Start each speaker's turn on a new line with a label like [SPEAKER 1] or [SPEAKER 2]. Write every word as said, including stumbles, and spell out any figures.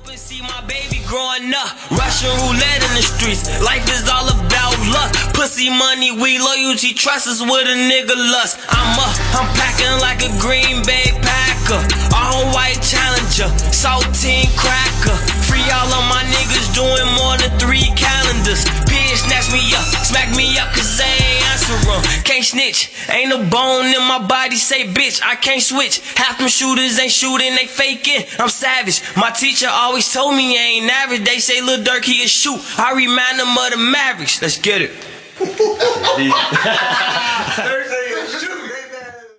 [SPEAKER 1] up and see my baby growing up. Russian roulette in the streets. Life is all about luck. Pussy, money, we loyalty, trust is with a nigga lust. I'm up, I'm packing like a Green Bay Packer. All white Challenger, saltine cracker. Free all of my niggas doing more than three calendars. Bitch, snatch me up, smack me up cause they ain't answer 'em. Can't snitch, ain't no bone in my body. Say bitch, I can't switch. Half them shooters ain't shooting, they faking. I'm savage. My teacher always told me I ain't average. They say Lil Durk he a shoot. I remind them of the Mavericks. Let's get it.